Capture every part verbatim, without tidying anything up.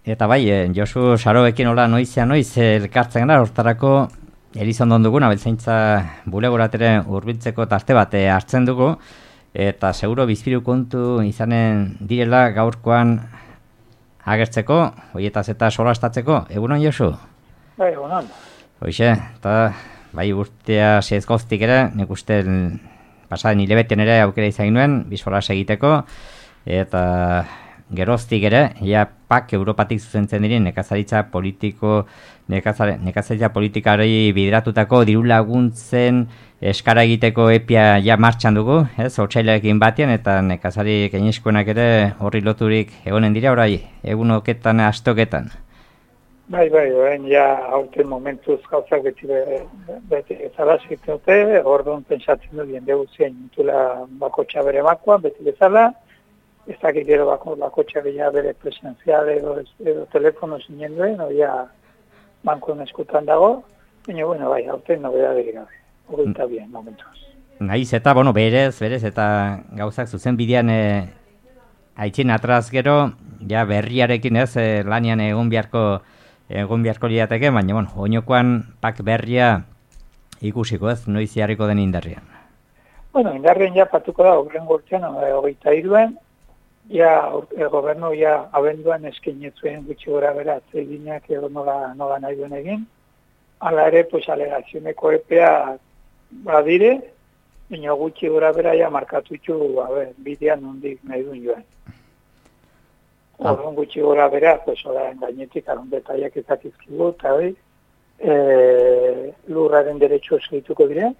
Eta bai, eh, Josu Saroekin hola noizea noiz elkartzen gara, hortarako Elizondon duguna, beltzaintza bulegoratere hurbiltzeko tarte bat eh, hartzen dugu, eta seguro bizpiru kontu izanen direla gaurkoan agertzeko, hoietaz eta solastatzeko. Egunon, Josu? Bai, egunon. Hoixe, eta bai urtea sezgoztik ere, nik uste pasaden hilabeten ere aukera izan nuen, bisolas egiteko, eta geroztik ere, ja pak Europatik zuzentzen diri nekazaritza politiko, nekazare, nekazaritza politikari bideratutako diru laguntzen eskara egiteko epia ja martxan dugu, ez, otsailekin batean, eta nekazari gainezkoenak ere horri loturik egonen dira, orai, egunoketan, astoketan. Bai, bai, orain ja aurten momentuz gauzak beti beti bezala egiten dute, orduan pentsatzen du jende guztien intula bakotxa bere makoa, beti bezala, ez dakit gero bako, bakotxa bera bere presenzial edo, edo telefono zinen duen, oia bankon eskutan dago, baina, bueno, bai, aurten nobeda dira gabe, hogeita bien momentuz. Naiz eta, bueno, berez, berez, eta gauzak zuzen bidean e, aitzin atraz gero, ja berriarekin ez, e, lanian egon beharko, egon beharko liateke, baina, bueno, oinokoan pak berria ikusiko ez, noiz jarriko den indarrian. Bueno, indarrian ja patuko da, horren gortzean, hogeita iruen, ja, el gobernu ja abenduan eskinetzuen gutxi gora bera atzeginak edo nola, nola nahi duen egin. Hala ere, pues, alegazioneko epea badire, baina gutxi gora bera ja markatutxu, a ber, bidean nondik nahi duen joan. Orduan gutxi gora bera, pues, orain gainetik aron detaiak ezakizkigu, eta hori, e, lurraren derecho segituko dire,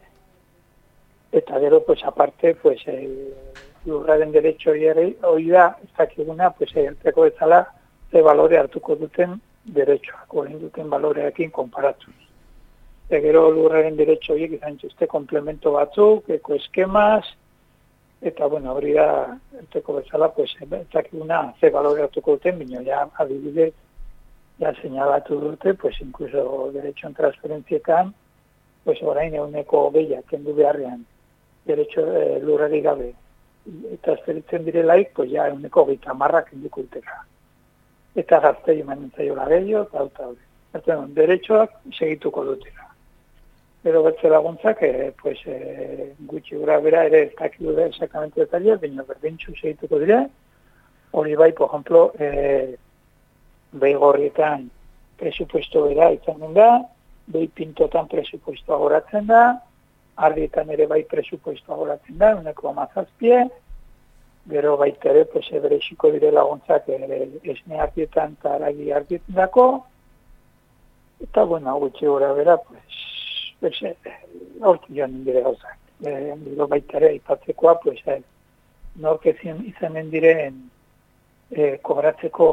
eta gero, pues, aparte, pues, e, lurraren derecho hori da, ez dakiguna, pues, elteko bezala, ze balore hartuko duten derechoak, orain duten baloreakin konparatuz. Eta gero lurraren derecho horiek izan txuste komplemento batzuk, eko eskemas, eta, bueno, hori da, elteko bezala, pues, ez dakiguna, ze balore hartuko duten, bino, ja, adibidez, ja, señalatu dute, pues, incluso derechoen transferentziekan, pues, orain eguneko gehiak, kendu beharrean, derecho eh, lurrari gabe, transferitzen direlaik, pues ja, eguneko gehieta marrak indiko utera. Eta gaztei eman entzaiola gehiago, eta auta hori. Eta, derechoak segituko dutera. Pero bertze laguntzak, eh, pues, eh, gutxi gura bera ere ez dakidu da exactamente detalle, baina berdintxu segituko dire. Hori bai, por ejemplo, eh, behi gorrietan presupuesto bera izanen da, behi pintotan presupuestoa goratzen da, ardietan ere bai presupuestoa goratzen da, uneko amazazpie, gero baita ere, pues, eberexiko dire laguntzak ere esne ardietan eta aragi ardietan dako, eta, bueno, gutxi gora bera, pues, pues, hortu joan dire gauzak. E, gero baita ere, aipatzekoa, pues, e, nork ezin izanen diren e, kobratzeko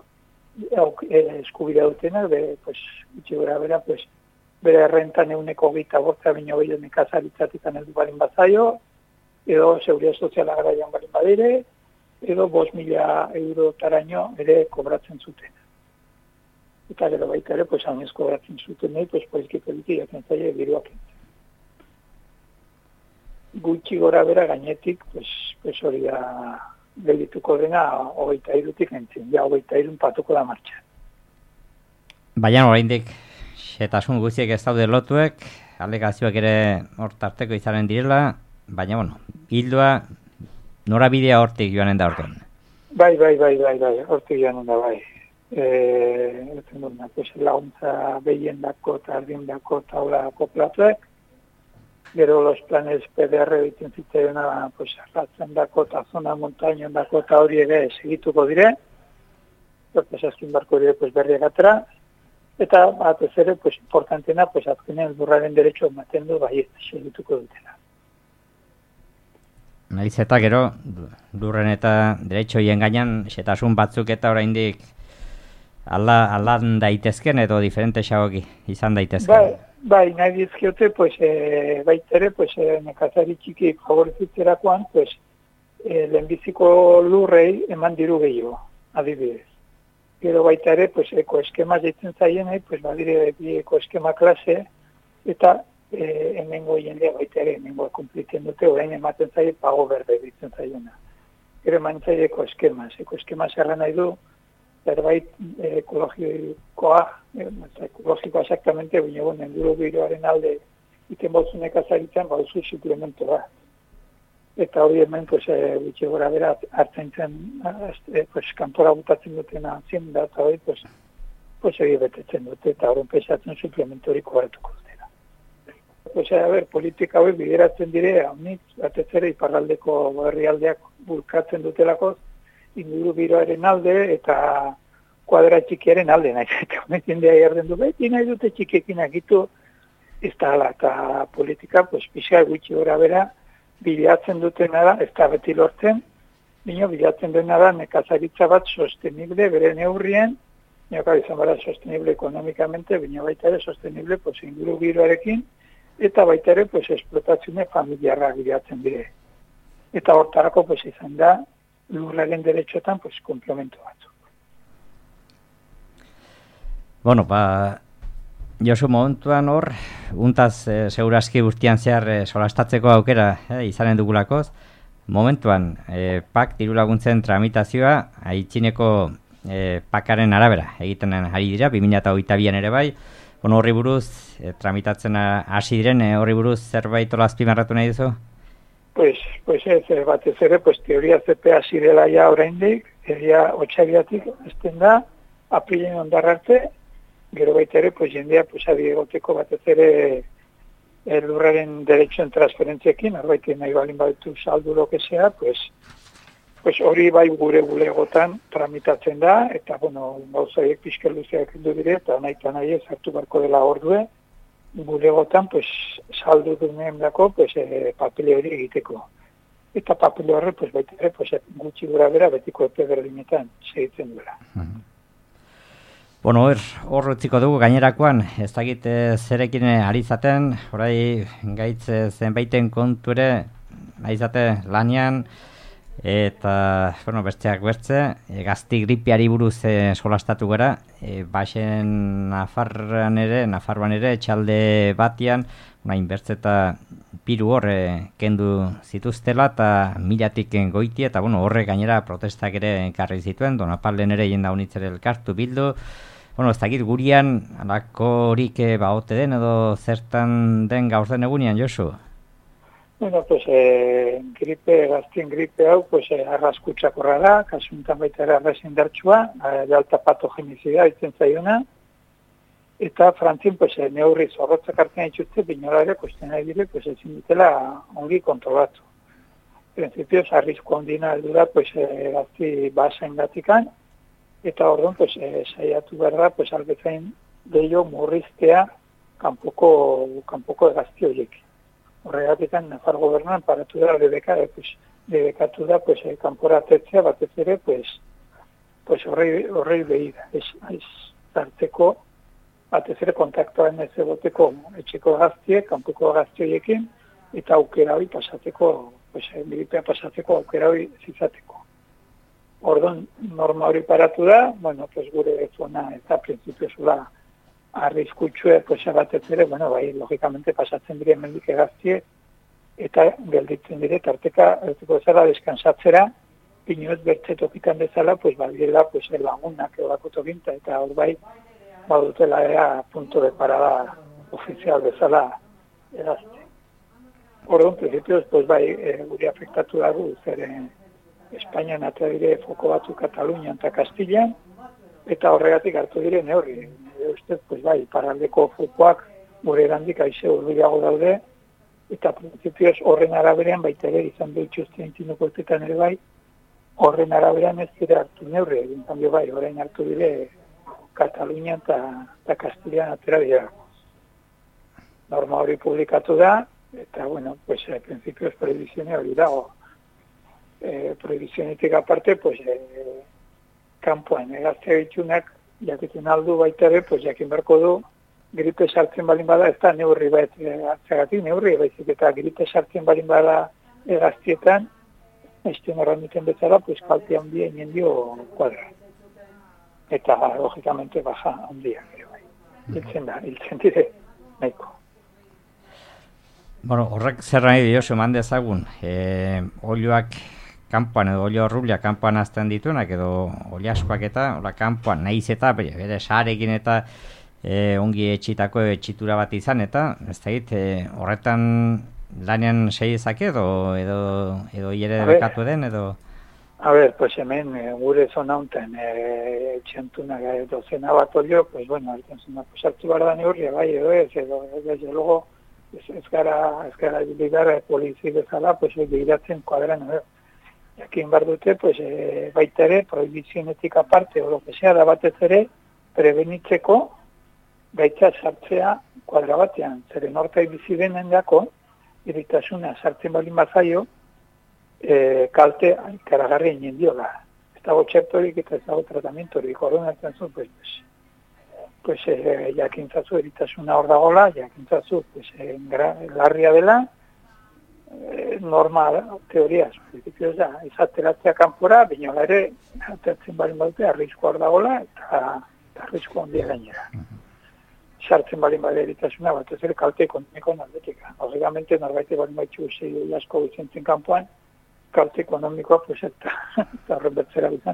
e, eskubidea dutenak, be, pues, gutxi gora bera, pues, bere rentan eguneko gita bortza bino gehiago nekazaritzatik edu balin bazaio, edo seguridad soziala garaian balin badire, edo bost mila euro taraino ere kobratzen zuten. Eta gero baita ere, pues, haunez kobratzen zuten nahi, pues, polizki poliki jaten zaila giroak entzen. Gutxi gora bera gainetik, pues, pues hori da geldituko dena hogeita irutik entzin, ja hogeita irun patuko da martxan. Baina oraindik xetasun guztiek ez daude lotuek, alegazioak ere hor tarteko izanen direla, baina, bueno, hildoa norabidea hortik joanen da orduan. Bai, bai, bai, bai, bai, hortik joanen da, bai. Eh, duna, pues, laguntza behien dako eta ardien dako eta horako platuek, gero los planes P D R egiten zitzaioena, pues, arratzen dako eta zona montañon dako eta hori ere segituko dire, pues, azkin barko dire, pues, berriak atera, eta batez ere, pues, importantena, pues, azkenean lurraren derecho ematen du, bai, segituko dutela. Naiz eta gero, lurren eta derechoien gainan, xetasun batzuk eta oraindik ala, alan daitezken edo diferente xagoki izan daitezken. Bai, bai, nahi dizkiote, pues, e, baitere, pues, e, nekazari txiki favorizitzerakoan, pues, e, lehenbiziko lurrei eman diru gehiago, adibidez. Gero baita ere, pues, eko eskema jaitzen zaienei, pues, badire eko eskema klase, eta e, hemengo jendea baita ere, hemengo kumpliten dute, orain ematen zaie pago berde ditzen zaiena. Gero eman zaie eko eskema, eko eskema zerra nahi du, zerbait ekologikoa, ekologikoa exactamente, baina bon, ingurugiroaren alde iten bauzu nekazaritzen, bauzu suplemento bat. Eta hori hemen, pues, e, gutxi gora bera hartzen zen, e, pues, kanpora butatzen dutena antzien da, eta hori, pues, pues, egi betetzen dute, eta horren pesatzen suplemento hori kobratuko dutela. Pues, a ver, politika hori bideratzen dire, haunitz, batez ere iparraldeko herrialdeak bulkatzen dutelakoz, inguru biroaren alde eta kuadra txikiaren alde nahi. Eta honek jendea jarden du, beti nahi dute txikiekin agitu, ez da ala, eta politika, pues, pixka gutxi gora bera, bilatzen dutena da, ez da beti lortzen, bino bilatzen dena da nekazaritza bat sostenible bere neurrien, nioka izan bara sostenible ekonomikamente, bino baita ere sostenible pues, inguru giroarekin, eta baita ere pues, esplotazione familiarra bilatzen dire. Eta hortarako pues, izan da, lurraren derechotan pues, komplemento batzuk. Bueno, ba... Josu, momentuan hor, untaz e, segurazki guztian zehar e, solastatzeko aukera e, izanen dugulakoz, momentuan e, pak diru laguntzen tramitazioa aitzineko e, pakaren arabera egiten ari dira, bi mila hogeita bian ere bai, bueno, horri buruz e, tramitatzen hasi diren, e, horri buruz zerbait ola azpimarratu nahi duzu? Pues, pues ez, batez ere, pues, teoria Z P hasi dela ja oraindik, egia otxabiatik ezten da, aprilen ondarra arte, gero baita ere, pues, jendea pues, adiegoteko batez ere lurraren derechoen transferentziekin, arbaitik nahi balin baditu saldu lo que sea, pues, pues hori bai gure bulegotan tramitatzen da, eta, bueno, gauzaiek pixka luzeak heldu dire, eta nahi eta nahi ez hartu barko dela ordue, bulegotan, pues, saldu duen dako, pues, e, papile hori egiteko. Eta papile horre, pues, baita ere, pues, gutxi gura bera, betiko epe berdinetan segitzen duela. Uh-huh. Bueno, hor, hor utziko dugu gainerakoan, ez dakit zerekin ari zaten, orai gaitz zenbaiten kontu ere, ari zate lanian, eta, bueno, besteak bertze, e, gazti gripiari buruz e, solastatu gara, e, baxen Nafarroan ere, Nafarroan ere, etxalde batian, nahin bertze eta piru hor e, kendu zituztela, eta milatik goiti, eta, bueno, horre gainera protestak ere enkarri zituen, Donapalden ere jenda unitzere elkartu bildu. Bueno, ez dakit gurian alakorik baote den edo zertan den gaur den egunian, Josu? Bueno, pues eh, gripe, gaztien gripe hau, pues eh, arraskutsakorra da, kasuntan baita ere arrazindartxua, eh, de alta patogenizidea itzen zaiona, eta frantzin, pues, eh, neurri zorrotzak hartzen dituzte, binola ere, pues, nahi dire, pues, ezin dutela ongi kontrolatu. Principios, arrizko ondina aldu da, pues, eh, gazti basen gatikan, eta orduan, pues, eh, saiatu behar da, pues, albezain deio murriztea kanpoko, kanpoko gazti horiek. Horregatik, Nafar gobernuan paratu da, debeka, pues, debekatu da, pues, eh, kanpora atetzea, batez ere, pues, pues, horrei, horrei behi da. Ez, ez, zartzeko, batez ere kontaktoan ez egoteko etxeko gaztiek, kanpoko gazti horiekin, eta aukera hori pasateko, pues, gripea pasateko aukera hori zizateko. Orduan, norma hori paratu da, bueno, pues, gure zona eta prinsipio zula arriskutsue, pues, batez ere, bueno, bai, logikamente pasatzen dire mendik egaztie, eta gelditzen dire, tarteka, ertuko bezala, deskansatzera, inoez bertze tokitan bezala, pues, badiela, pues, lagunak egako tokinta, eta hor bai, badutela ea punto de parada ofizial bezala egazte. Orduan, prinsipioz, pues, bai, e, guri afektatu dago, zeren Espainian atea dire foko batzu Katalunian eta Kastillan, eta horregatik hartu dire neurri. E, ustez, pues, bai, paraldeko fokoak gure erandik aize urbiago daude, eta prinsipioz horren araberean baita ere izan behitxuzte intzinuko urtetan ere bai, horren araberean ez dira hartu neurri, egin kanbio bai, orain hartu dire Katalunian eta Kastillan atera dira. Norma hori publikatu da, eta, bueno, pues, eh, prinsipioz prohibizione hori dago. Eh, prohibizionetik aparte, pues, eh, kanpoan egazte egitunak, jakiten aldu baita ere, pues, jakin berko du, gripe sartzen balin bada, ez da neurri bat eh, hartzagatik neurri, baizik eta gripe sartzen balin bada egaztietan, ezten horrenditen bezala, pues, kalte handia inendio kuadra. Eta, logikamente, baja handia. Hiltzen da, hiltzen dire, nahiko. Bueno, horrek zer nahi diozu eman dezagun, e, olioak kanpoan edo olio rublia kanpoan azten dituenak edo oliaskoak eta hola kanpoan nahiz eta bere sarekin eta e, ongi etxitako etxitura bat izan eta ez da git, e, horretan lanean sei ezak edo edo edo hiere bekatu den edo A ver, pues hemen e, gure zona honetan e, etxentunak e, dozena bat olio, pues bueno, altzena, pues hartu behar da neurria, bai, edo ez, edo, desde luego, ez, ez gara, ez gara biligar polizi bezala, pues begiratzen kuadran, edo. Jakin bar dute, pues e, baita ere, prohibizionetik aparte, o lo que sea, da batez ere, prebenitzeko, gaitza sartzea kuadra batean, zeren hortai bizi denen dako, iritasuna sartzen balin bazaio, E, kalte ikaragarri egin diola. Ez dago txertorik eta ez dago tratamentorik. Ordenatzen zu, pues, pues, pues e, jakintzazu eritasuna hor dagoela, jakintzazu pues, e, gra, larria dela, e, normal, teoriaz, principios da, izateratzea kanpora, binola ere, ateratzen balin baute, arrisko hor dagoela, eta, eta arrisko handia gainera. Sartzen balin bade eritasuna, bat ez ere kalte ekonomiko aldetika. Logikamente, norbaite balin baitxu zei asko guzentzen kanpoan, kalte ekonomikoa, pues, eta, eta horren bertzera bizan.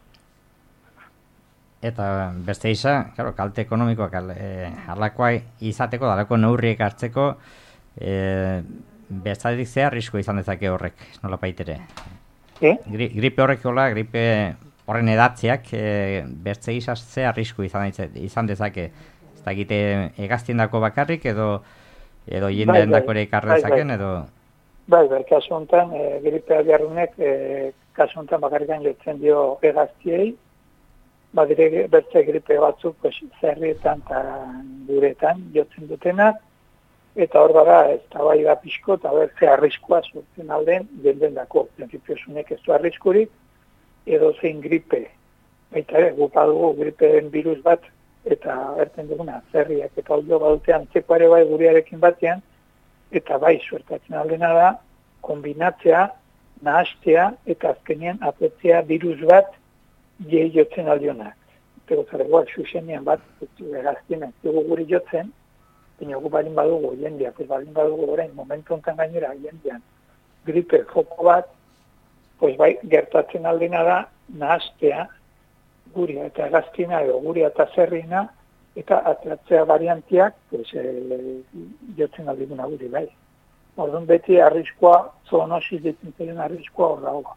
Eta beste isa, claro, kalte ekonomikoak e, harlakoa izateko, dalako neurriek hartzeko, e, bestatik ze arrisko izan dezake horrek, nola baitere. E? Gri, gripe horrek hola, gripe horren edatzeak, e, beste isa ze arrisko izan, izan dezake. Ez da egite egaztien dako bakarrik, edo edo jendeen bai, dako ere ikarrezaken, bai. edo... Bai, ber, kasu honetan, e, gripe abiarrunek, e, kasu honetan bakarrikan jotzen dio egaztiei, badire bertze gripe batzuk, pues, zerrietan eta guretan jotzen dutenak, eta hor bada, ez da bai da pixko, eta bertze arriskoa sortzen alden, jenden dako, principiosunek ez du arriskurik, edo zein gripe, baita ere, gupadugu gripeen virus bat, eta berten duguna, zerriak eta olio badutean, txeko ere bai guriarekin batean, eta bai suertatzen aldena da, kombinatzea, nahastea, eta azkenean apetzea virus bat gehi jotzen aldionak. Pero zaregoa, xuxenian bat, egaztienak dugu guri jotzen, baina gu balin badugu jendia, pues balin badugu orain, momentu honetan gainera jendian, gripe joko bat, pues bai, gertatzen aldena da, nahastea, guria eta egaztiena, edo guria eta zerrina, eta ateratzea variantiak, pues, e, jotzen aldiguna guri, bai. Orduan beti arriskoa, zoonosis ditzen ziren arriskoa hor dago.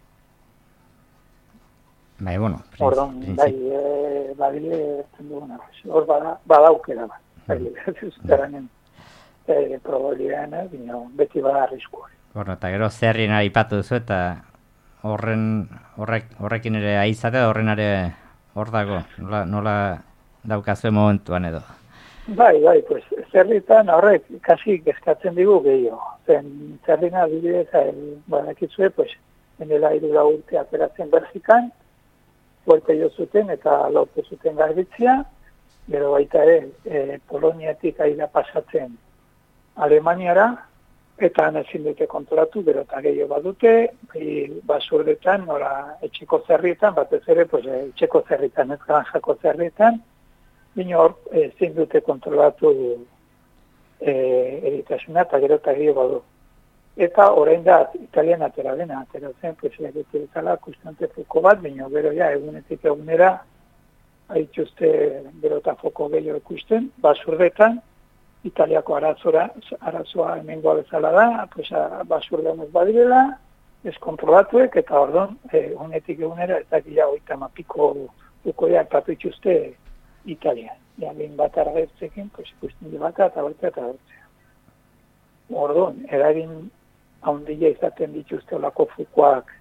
Bai, bueno. Orduan, bai, e, badile ertzen duguna, hor bada, badaukera bat. Bai, ez zeranen e, probabilidadean, bino, beti bada arriskoa. Bueno, eta gero zerrien aipatu duzu, eta horren, horrek, horrekin ere aizate, horren ere hor dago, nola... nola daukazue momentuan edo. Bai, bai, pues, zerritan horrek kasi kezkatzen digu gehiago. Zen zerrina bidez, badakizue, pues, enela irula urte ateratzen Belgikan, fuerte jo zuten eta lortu zuten garbitzia, gero baita ere, e, Poloniatik aila pasatzen Alemaniara, eta ezin dute kontrolatu, gero eta gehiago badute, basurdetan, nora etxeko zerrietan, batez ere, pues, etxeko zerrietan, ez granjako zerrietan, bino hor, ezin dute kontrolatu e, eritasuna, eta gero eta gehiago badu. Eta orain da, italian atera dena, atera zen, pues, egite bezala, kustante foko bat, bino gero ja, egunetik egunera, haituzte gero eta foko gehiago ikusten, basurdetan, Italiako arazora, arazoa hemengoa bezala da, pues, basurdean ez badirela, ez kontrolatuek, eta orduan, e, unetik egunera, ez dakila oita mapiko ukoia epatu ituzte Italia. Ja, behin bat aragertzekin, pues, ikusten dibata eta bertzea eta bertzea. Orduan, eragin handia izaten dituzte olako fukoak,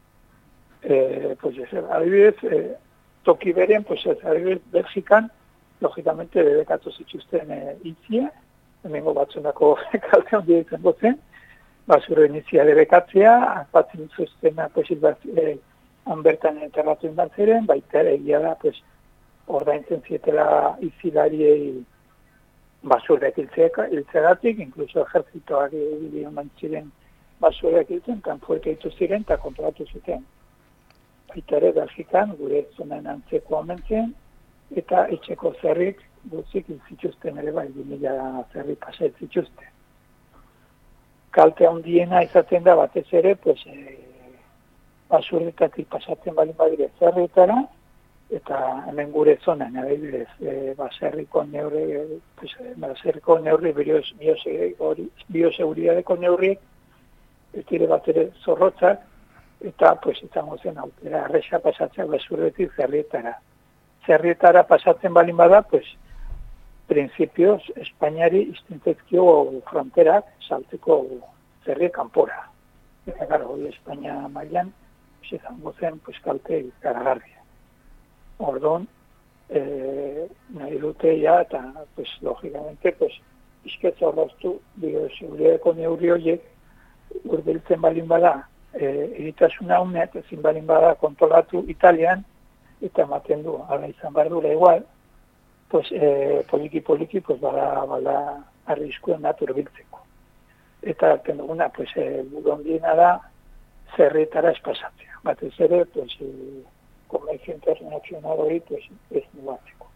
e, pues, ez, adibidez, e, toki beren, pues, ez, adibidez, Belgikan, logikamente debekatu zituzten e, itzia, hemengo batzunako kalte handia izango zen, basura initzia debekatzea, batzen zuztena, pues, bat, e, hanbertan enterratu inbantzeren, baita ere egia da, pues, ordaintzen zietela izilariei basurek hiltzeagatik, inkluso ejertzitoak egin mantziren basurek hiltzen, kanpuek eitu ziren eta kontrolatu zuten. Baita ere, Belgikan, gure zonen antzeko omentzen, eta etxeko zerrik gutzik zituzten ere bai, bi mila zerri pasait zituzten. Kalte handiena izaten da batez ere, pues, e, basurretatik pasatzen bali badire zerrietara, eta hemen gure zonan, adibidez, e, baserriko neurri, pues, baserriko neurri, bioseguridadeko neurriek, ez dire bat ere zorrotzak, eta, pues, izango zen aukera, arresa pasatzea basurretik zerrietara. Zerrietara pasatzen balin bada, pues, prinsipioz, Espainiari iztintezkio fronterak saltzeko zerri kanpora. Eta, gara, hori Espainia mailan, pues, izango zen, pues, kalte ikaragarria. Orduan, eh, nahi dute ja, eta, pues, logikamente, pues, izketza horreztu, bioseguridadeko neurri horiek, urbiltzen balin bada, eh, eritasuna unet, ezin balin bada kontrolatu Italian, eta ematen du, ala izan behar dura igual, pues, eh, poliki-poliki, pues, bada, bada, arriskuen natu urbiltzeko. Eta, alten duguna, pues, eh, burondiena da, zerrietara espasatzea. Batez ere, pues, eh, komertzio internazional hori, pues, ez nubatzeko.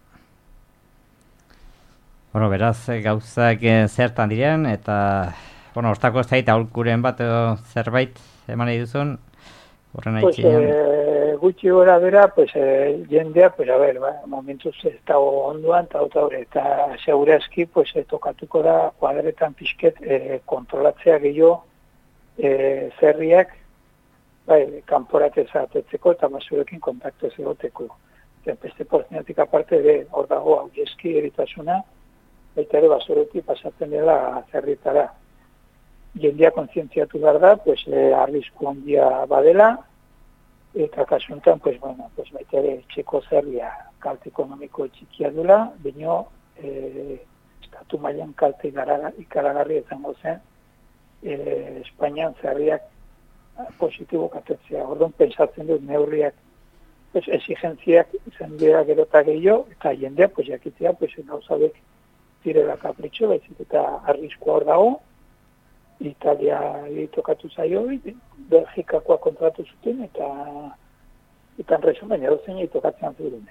Bueno, beraz, gauzak zertan diren, eta, bueno, hortako ez zaita aholkuren bat edo zerbait eman nahi duzun, horren pues, eh, gutxi gora bera, pues, eh, jendea, pues, a ver, ba, momentuz ez dago onduan, eta eta hori, eta segurazki, pues, eh, tokatuko da, kuadretan pixket, eh, kontrolatzea gehiago, eh, zerriak, bai, kanporatez atetzeko eta basurekin kontaktu ez egoteko. Beste portzinatik aparte, be, hor dago hau eski eritasuna, baita ere basuretik pasatzen dela zerritara. Jendea kontzientziatu behar da, pues, eh, arrisku handia badela, eta kasuntan, pues, bueno, pues, baita ere txeko zerria kalte ekonomiko txikia dela, baino, eh, estatu mailan kalte ikaragarri izango zen, eh, Espainian zerriak positibo katetzea. Orduan, pensatzen dut neurriak, pues, exigentziak izan dira gero eta gehiago, eta jendea, pues, jakitea, pues, gauzabek direla kapritxo, baizik eta arriskua hor dago, Italia tokatu zaio, Belgikakoa kontratu zuten, eta eta resumen, edo zein tokatzen zuten.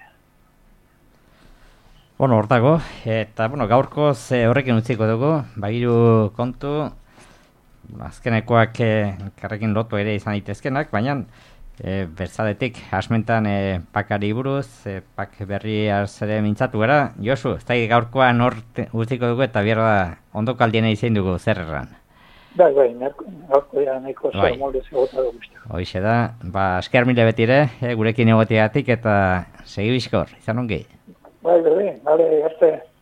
Bueno, hor dago, eta, bueno, gaurkoz horrekin utziko dugu, bagiru kontu, azkenekoak eh, karrekin lotu ere izan daitezkenak, baina eh, berzadetik asmentan eh, pakari buruz, eh, pak berri arzere mintzatu gara. Josu, ez da gaurkoan hor utziko dugu eta bierda ondoko aldiena izan dugu zer erran. Bai, bai, gaurko ya nahiko zer molde zegota dugu. Hoixe da, ba, esker mile betire, eh, gurekin egoteatik eta segi bizkor, izan ongi. Bai, bai, bai, arte.